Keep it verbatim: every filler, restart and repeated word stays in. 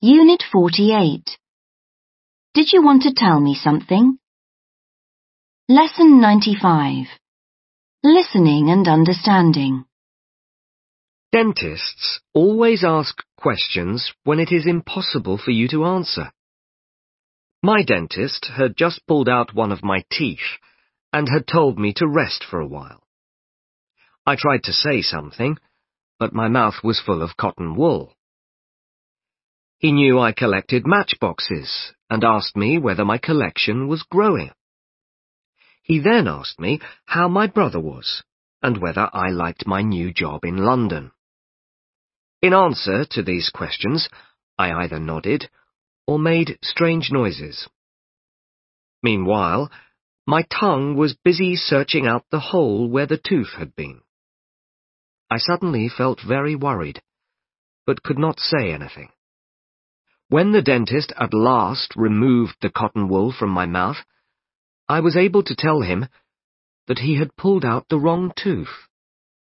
Unit forty-eight. Did you want to tell me something? Lesson ninety-five. Listening and understanding. Dentists always ask questions when it is impossible for you to answer. My dentist had just pulled out one of my teeth and had told me to rest for a while. I tried to say something, but my mouth was full of cotton wool. He knew I collected matchboxes and asked me whether my collection was growing. He then asked me how my brother was and whether I liked my new job in London. In answer to these questions, I either nodded or made strange noises. Meanwhile, my tongue was busy searching out the hole where the tooth had been. I suddenly felt very worried, but could not say anything. When the dentist at last removed the cotton wool from my mouth, I was able to tell him that he had pulled out the wrong tooth.